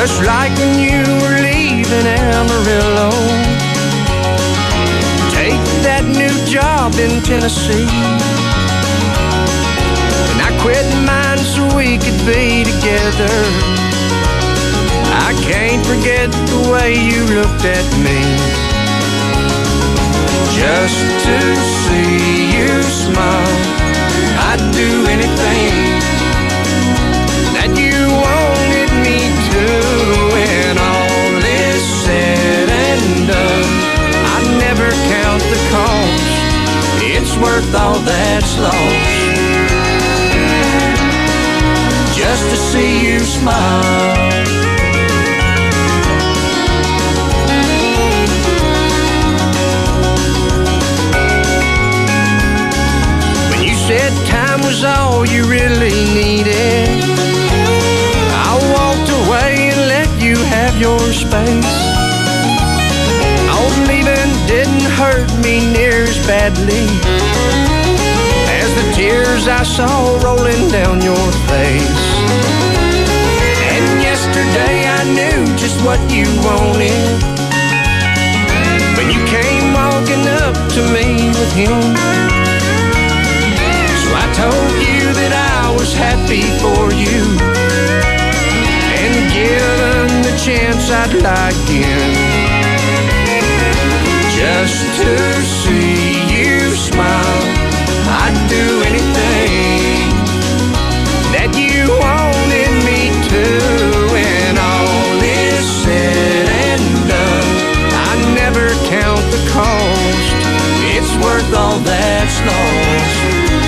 just like when you were leaving Amarillo. Take that new job in Tennessee, and I quit mine so we could be together. I can't forget the way you looked at me. Just to see you smile, I'd do anything that you wanted me to. When all is said and done, I'd never count the cost. It's worth all that's lost, just to see you smile. Said time was all you really needed, I walked away and let you have your space. Old leaving didn't hurt me near as badly as the tears I saw rolling down your face. And yesterday I knew just what you wanted when you came walking up to me with him. I told you that I was happy for you, and given the chance I'd lie again, just to see you smile. I'd do anything that you wanted me to. When all is said and done, I never count the cost. It's worth all that's lost,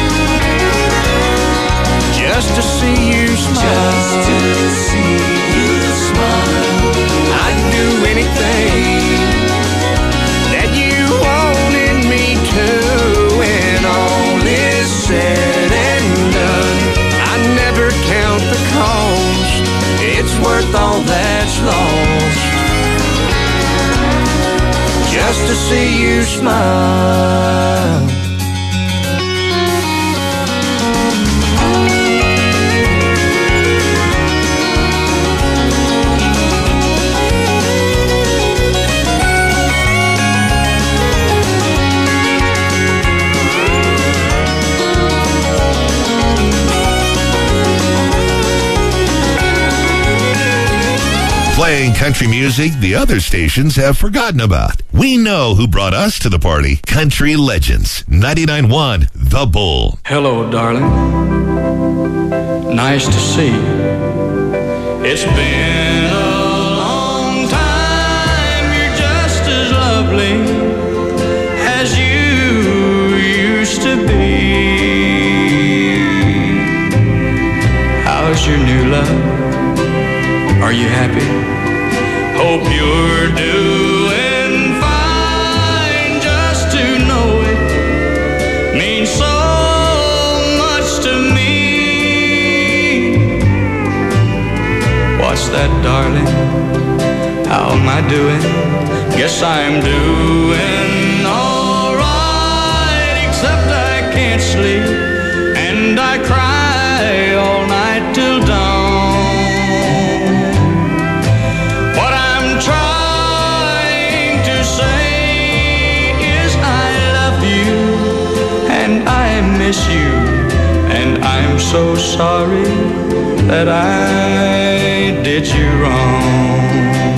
just to see you smile. Just to see you smile. I'd do anything that you wanted me to. When all is said and done, I never count the cost. It's worth all that's lost, just to see you smile. Playing country music the other stations have forgotten about. We know who brought us to the party. Country Legends, 99.1 The Bull. Hello, darling. Nice to see you. It's been a long time. You're just as lovely as you used to be. How's your new love? Are you happy? Hope you're doing fine. Just to know it means so much to me. What's that, darling? How am I doing? Guess I'm doing all right, except I can't sleep and I cry all night till dawn. Miss you, and I'm so sorry that I did you wrong.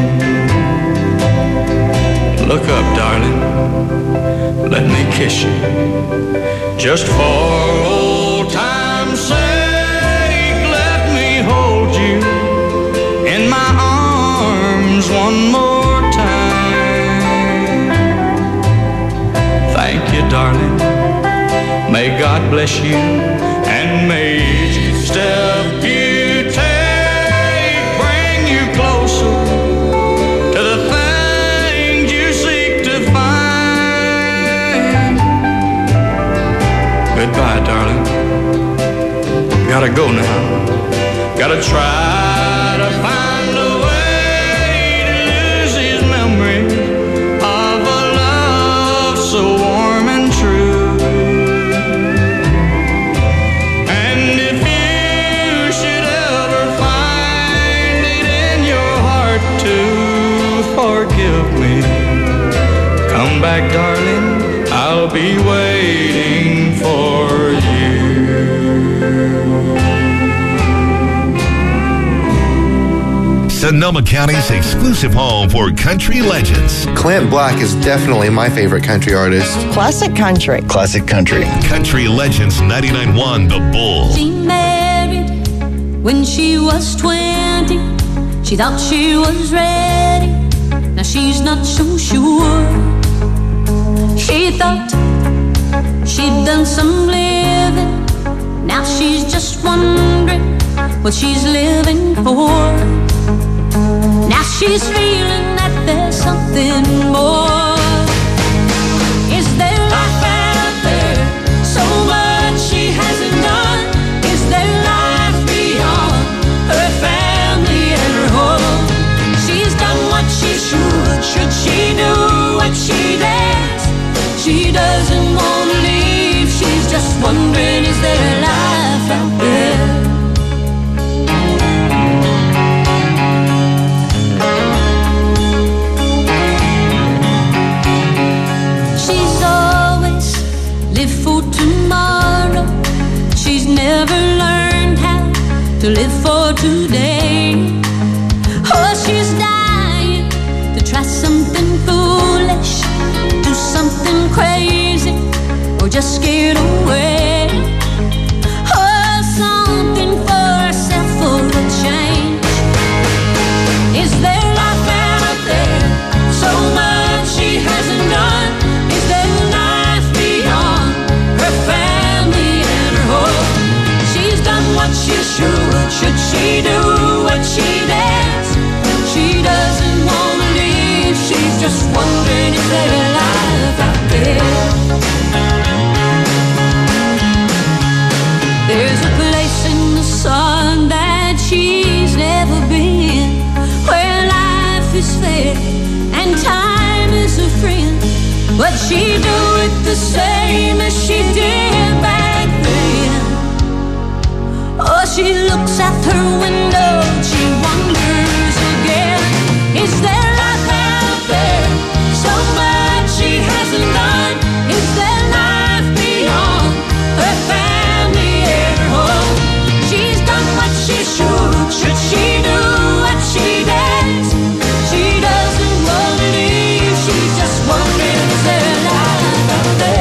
Look up, darling, let me kiss you, just for old time's sake. Let me hold you in my arms one more time. Thank you, darling. May God bless you, and may each step you take bring you closer to the things you seek to find. Goodbye, darling. Gotta go now. Gotta try to find a way to lose his memory of a love so warm and true. And if you should ever find it in your heart forgive me. Come back, darling, I'll be waiting for you. Sonoma County's exclusive home for country legends. Clint Black is definitely my favorite country artist. Classic country. Classic country. Country Legends 99.1 The Bull. She married when she was 20. She thought she was ready. Now she's not so sure. She thought she'd done some living. Now she's just wondering what she's living for. Now she's feeling that there's something more. Is there life out there? So much she hasn't done. Is there life beyond her family and her home? She's done what she should. Should she do what she does? She doesn't want to leave. She's just wondering, is there life out there? She's always lived for tomorrow. She's never learned how to live for today. Oh, she's dying to try something foolish, do something crazy, or just scared away. Oh, something for herself for a change. Is there life out there? So much she hasn't done. Is there life beyond her family and her home? She's done what she should. Should she do what she does? She doesn't want to leave. She's just wondering, is there life out there? There's a place in the sun that she's never been, where life is fair and time is a friend. But she'd do it the same as she did back then. Oh, she looks out her window, she wonders again, is there life out there? So much she hasn't done. Is there life beyond her family and her home? She's done what she should. Should she do what she does? She doesn't want to leave. She's just wondering, is there life out there?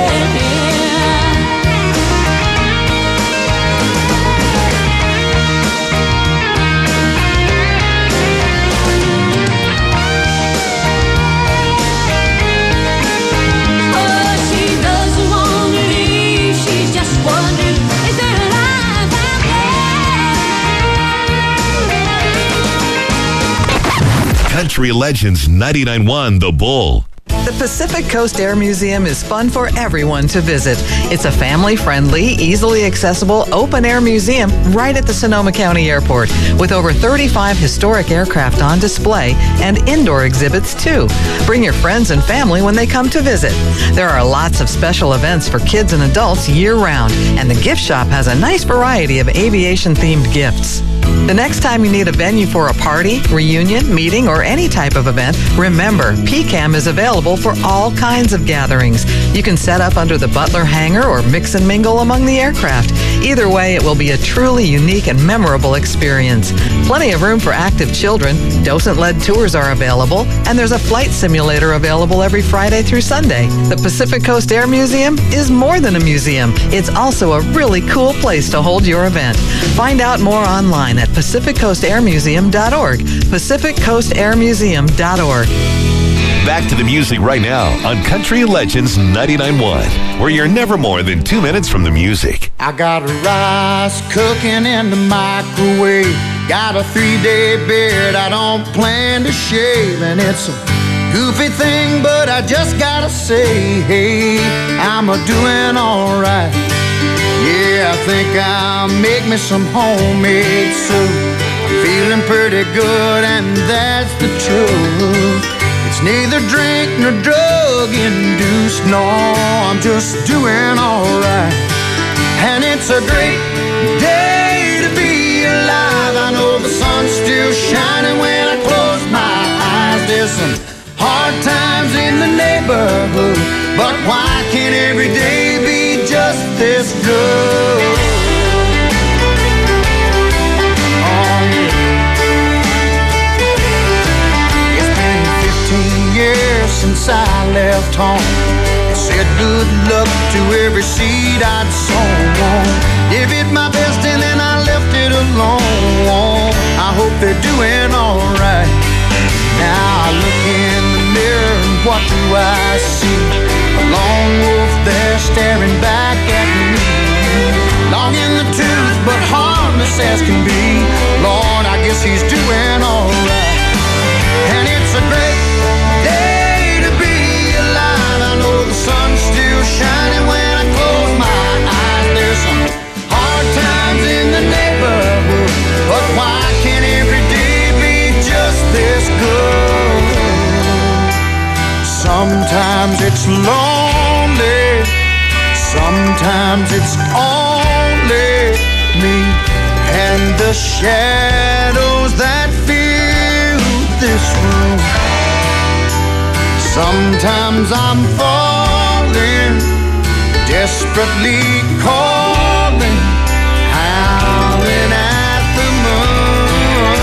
Country Legends 99.1 The Bull. The Pacific Coast Air Museum is fun for everyone to visit. It's a family-friendly, easily accessible, open-air museum right at the Sonoma County Airport with over 35 historic aircraft on display and indoor exhibits too. Bring your friends and family when they come to visit. There are lots of special events for kids and adults year-round, and the gift shop has a nice variety of aviation-themed gifts. The next time you need a venue for a party, reunion, meeting, or any type of event, remember, PCAM is available for all kinds of gatherings. You can set up under the Butler hangar or mix and mingle among the aircraft. Either way, it will be a truly unique and memorable experience. Plenty of room for active children, docent-led tours are available, and there's a flight simulator available every Friday through Sunday. The Pacific Coast Air Museum is more than a museum. It's also a really cool place to hold your event. Find out more online at PacificCoastAirMuseum.org. PacificCoastAirMuseum.org. Back to the music right now on Country Legends 99.1, where you're never more than 2 minutes from the music. I got rice cooking in the microwave. Got a 3-day beard I don't plan to shave. And it's a goofy thing, but I just gotta say, hey, I'm a-doing alright. Yeah, I think I'll make me some homemade soup. I'm feeling pretty good, and that's the truth. It's neither drink nor drug induced, no, I'm just doing alright. And it's a great day to be alive. I know the sun's still shining when I close my eyes. There's some left home. It said good luck to every seed I'd sown. Give it my best and then I left it alone. I hope they're doing alright. Now I look in the mirror and what do I see? A lone wolf there staring back at me. Long in the tooth but harmless as can be. Lord, I guess he's doing alright. And it's a great day to be alive. I know the sun's still shining when I close my eyes. There's some hard times in the neighborhood, but why can't every day be just this good? Sometimes it's lonely, sometimes it's only me and the shadows that fill this room. Sometimes I'm falling, desperately calling, howling at the moon.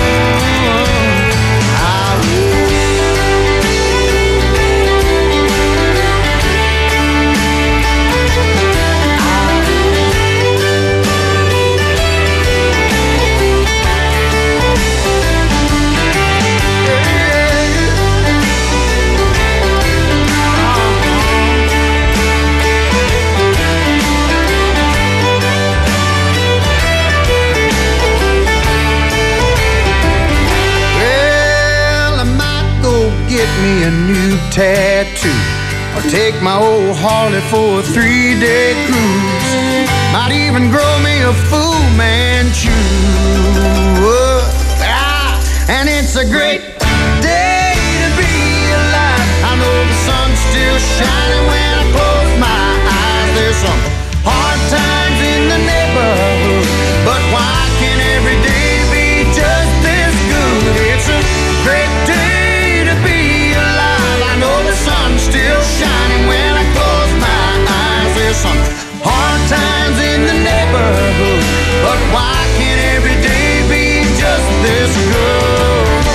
Get me a new tattoo, or take my old Harley for a 3-day cruise. Might even grow me a Fu Manchu. And it's a great day to be alive. I know the sun's still shining when I close my eyes. There's some hard times in the neighborhood, but why can't every day be just this good? It's a great day. Still shining when I close my eyes. There's some hard times in the neighborhood, but why can't every day be just this good?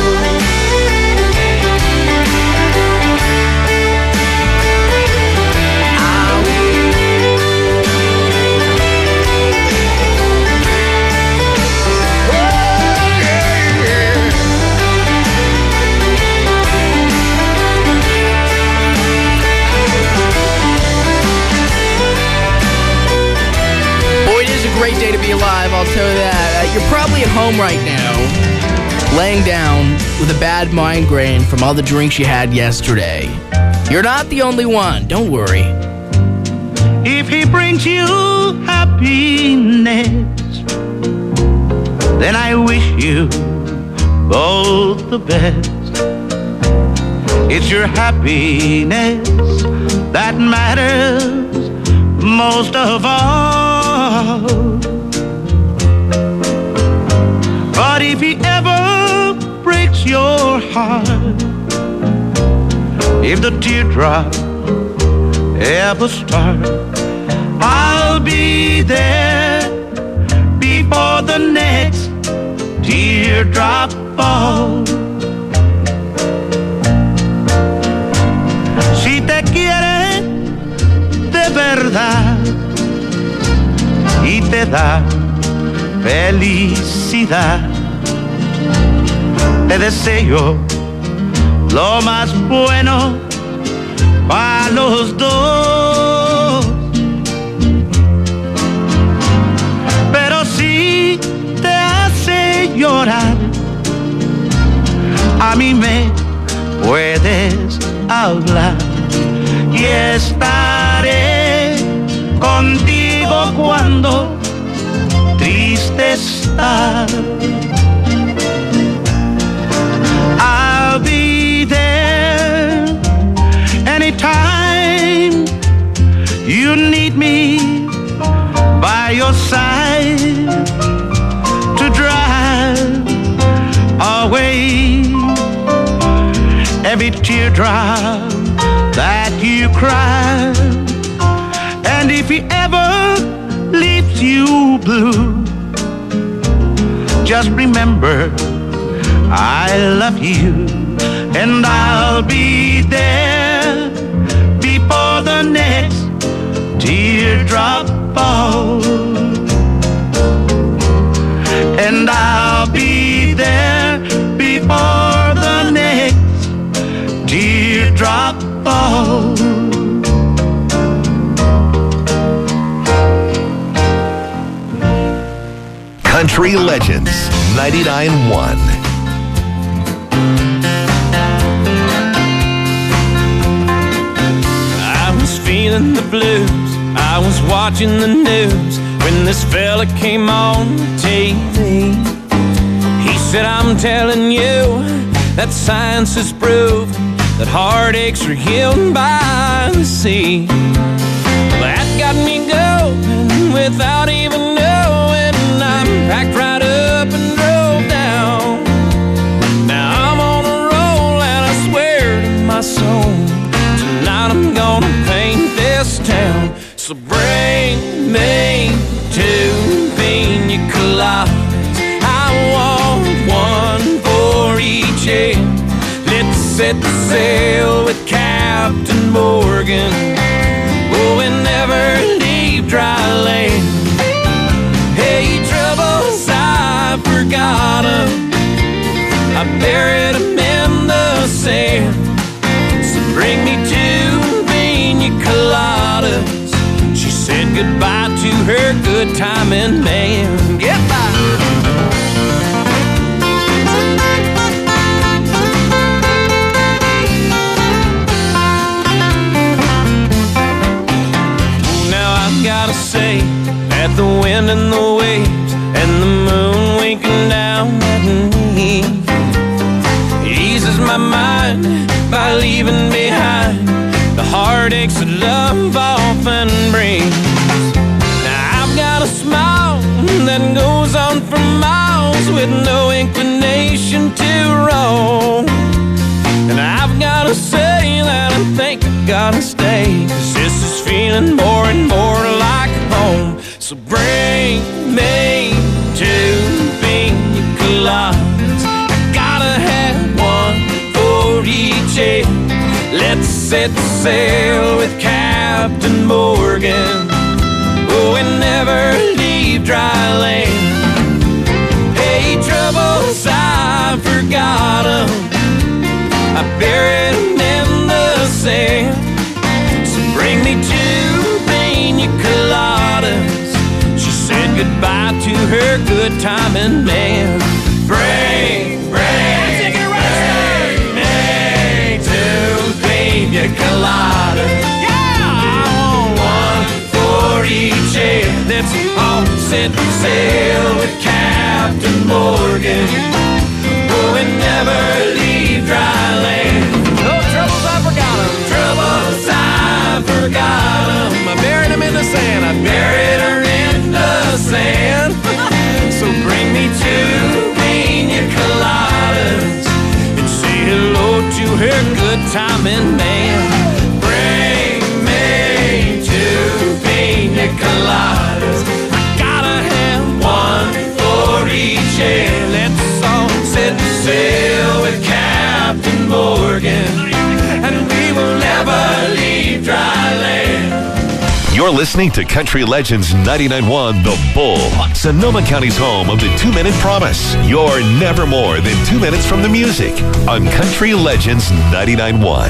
Great day to be alive, I'll tell you that. You're probably at home right now, laying down with a bad migraine from all the drinks you had yesterday. You're not the only one, don't worry. If he brings you happiness, then I wish you both the best. It's your happiness that matters most of all. But if he ever breaks your heart, if the teardrop ever starts, I'll be there before the next teardrop falls. Si te quiere de verdad y te da felicidad, te deseo lo más bueno para los dos. Pero si te hace llorar, a mí me puedes hablar y estaré contigo cuando triste estás. I'll be there anytime you need me by your side to drive away every teardrop that you cry. And if he ever leaves you blue, just remember I love you, and I'll be there before the next teardrop falls. And I'll be there before the next teardrop falls. Country Legends 99.1. I was feeling the blues, I was watching the news when this fella came on TV. He said, I'm telling you that science has proven that heartaches are healed by the sea. That got me going without even knowing. I packed right up and drove down. Now I'm on a roll and I swear to my soul, tonight I'm gonna paint this town. So bring me two pina coladas, I want one for each head. Let's set sail with Captain Morgan, oh, and never leave dry land. Hey, troubles, I forgot 'em, I buried 'em in the sand. So bring me two pina coladas. She said goodbye to her good timing man. Goodbye. Gotta say that the wind and the waves and the moon winking down at me eases my mind by leaving behind the heartaches that love often brings. Now I've got a smile that goes on for miles with no inclination to roam. And I've gotta say that I think I gotta stay, 'cause this is feeling more and more like home. So bring me two pina coladas, I gotta have one for each head. Let's set sail with Captain Morgan, oh, and never leave dry land. Hey, troubles, I forgot 'em, I buried 'em in the sand. So bring me two pina coladas. She said goodbye to her good timing man. Bring me two pina coladas. Yeah, I want one for each head. Let's all set sail with Captain Morgan, oh, and never leave dry land. No troubles, I forgot 'em. Troubles, I forgot 'em. I buried 'em in the sand. I buried her in the sand. So bring me two pina coladas and say hello to her good timing man. Bring me two pina coladas, I gotta have one for each head. Let's all set sail with Captain Morgan, and we will never leave dry land. You're listening to Country Legends 99.1 The Bull, Sonoma County's home of the 2-Minute Promise. You're never more than 2 minutes from the music on Country Legends 99.1.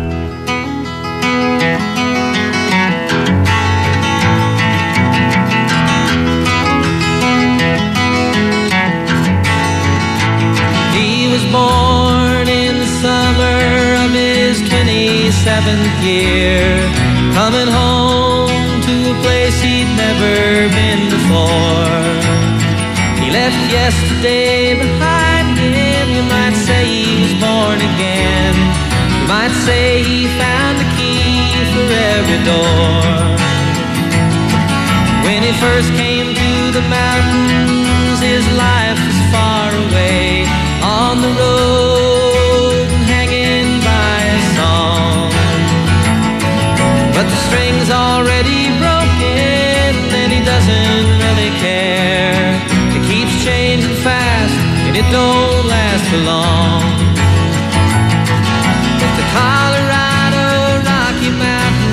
Born in the summer of his 27th year, coming home to a place he'd never been before. He left yesterday behind him. You might say he was born again. You might say he found the key for every door. When he first came to the mountains, his life was far away, on the road and hanging by a song. But the string's already broken and he doesn't really care. It keeps changing fast and it don't last for long. If the Colorado Rocky Mountains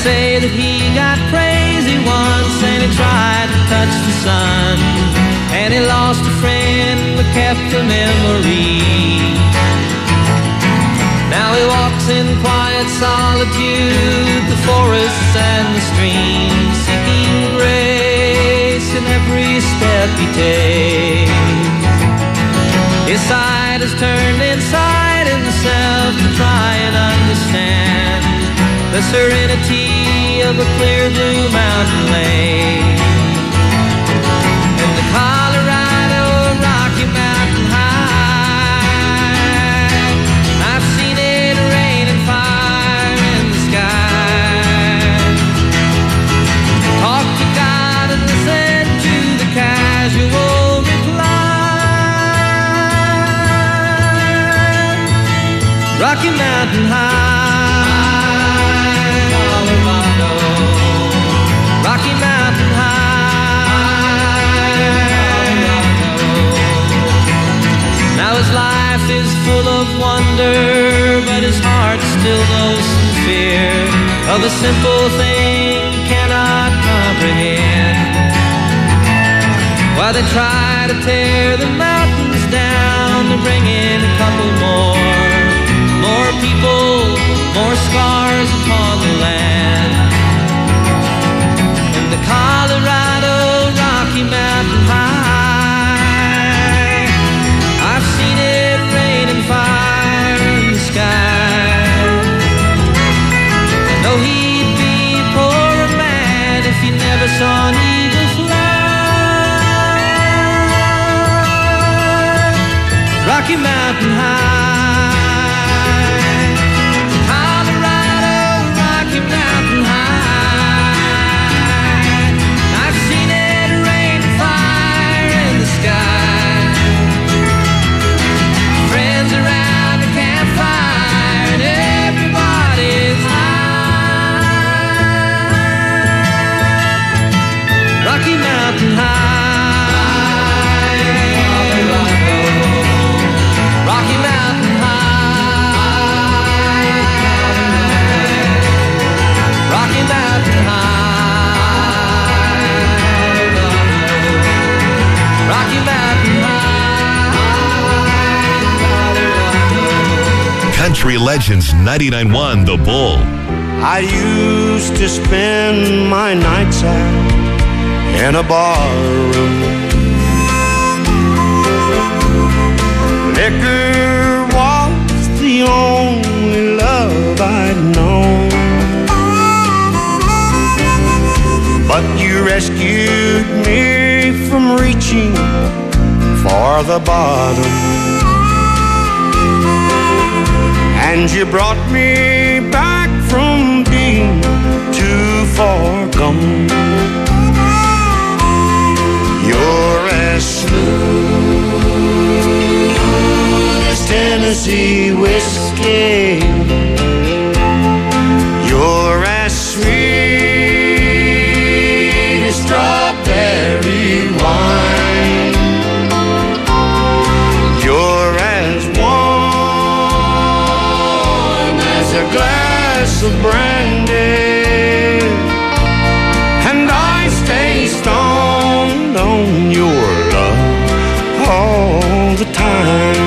say that he got crazy once and he tried to touch the sun, and he lost a friend but kept the memory. Now he walks in quiet solitude, the forests and the streams, seeking grace in every step he takes. His side is turned inside himself to try and understand the serenity of a clear blue mountain lake. And the Colorado Rocky Mountain High, I've seen it rain and fire in the sky. Talk to God and listen to the casual reply. Rocky Mountain High, Rocky Mountain High. Now his life is full of wonder, but his heart still knows some fear of a simple thing he cannot comprehend. While they try to tear the mountains down to bring in a couple more people, more scars upon the land. The Colorado Rocky Mountain High, I've seen it rain and fire in the sky. I know he'd be a poorer man if he never saw an eagle fly. Rocky Mountain High, Colorado Rocky Mountain High. Rocky Mountain High, Colorado, Rocky Mountain High, Rocky Mountain High, Rocky Mountain High. Country Legends 99.1 The Bull. I used to spend my nights out in a bar room. Liquor was the only love I'd known. But you rescued me from reaching for the bottom, and you brought me back from being too far gone. You're as smooth as Tennessee whiskey. You're as sweet as strawberry wine. You're as warm as a glass of brandy, and I stay stoned on your love all the time.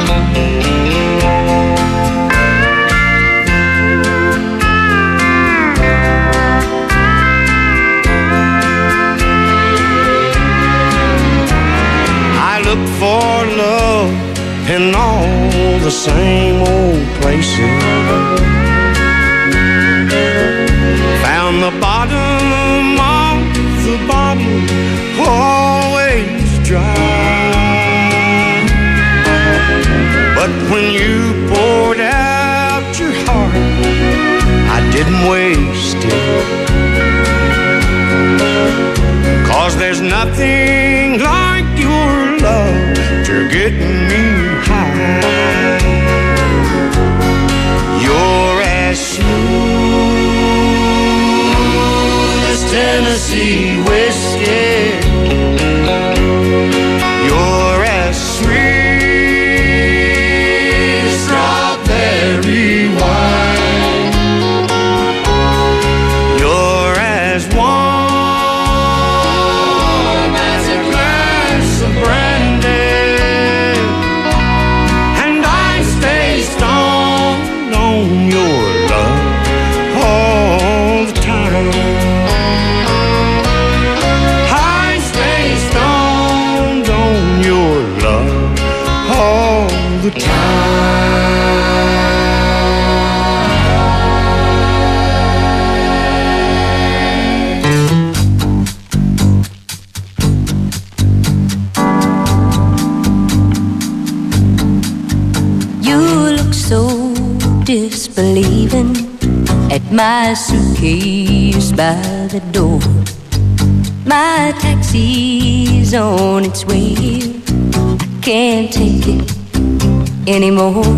I look for love in all the same old places. Found the bottom of the bottle always dry. But when you poured out your heart, I didn't waste it. 'Cause there's nothing like your love to get me high. You're as smooth as Tennessee whiskey. You're as sweet as strawberry wine. look so disbelieving at my suitcase by the door. My taxi's on its way here. I can't take it anymore.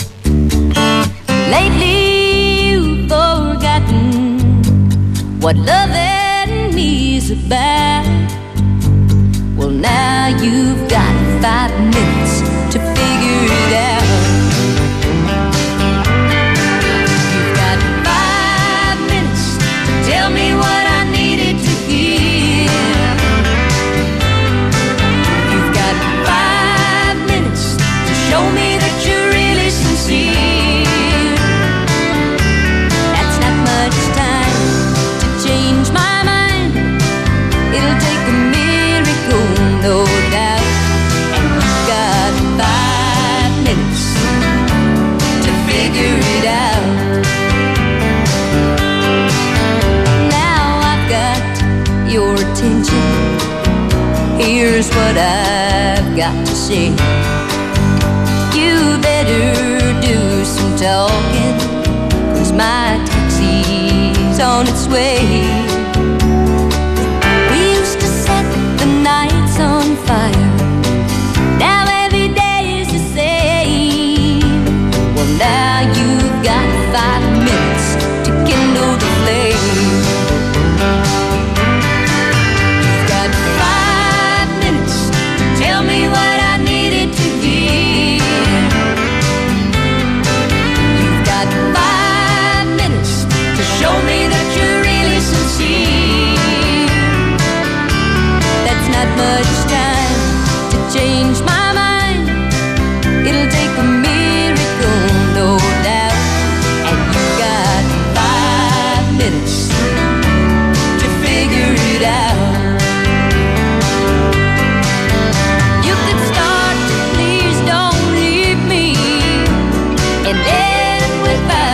Lately you've forgotten what loving me's about. Well, now you've got 5 minutes to figure it out. You've got 5 minutes to tell me what I needed to hear. You've got 5 minutes to show me that you're really sincere. That's not much time to change my mind. It'll take a miracle, no doubt. And you've got 5 minutes to figure it out. Now I've got your attention. Here's what I've got to say. You better do some talking, 'cause my taxi's on its way. We used to set the nights on fire. Now every day is the same. Well, now you've got 5 minutes to kindle the flame. You've got 5 minutes to tell me what I needed to hear. You've got 5 minutes to show me that you're really sincere. That's not much time to change my mind. It'll take a miracle, no doubt. And you've got 5 minutes to figure it out. You could start to please don't leave me and end with 5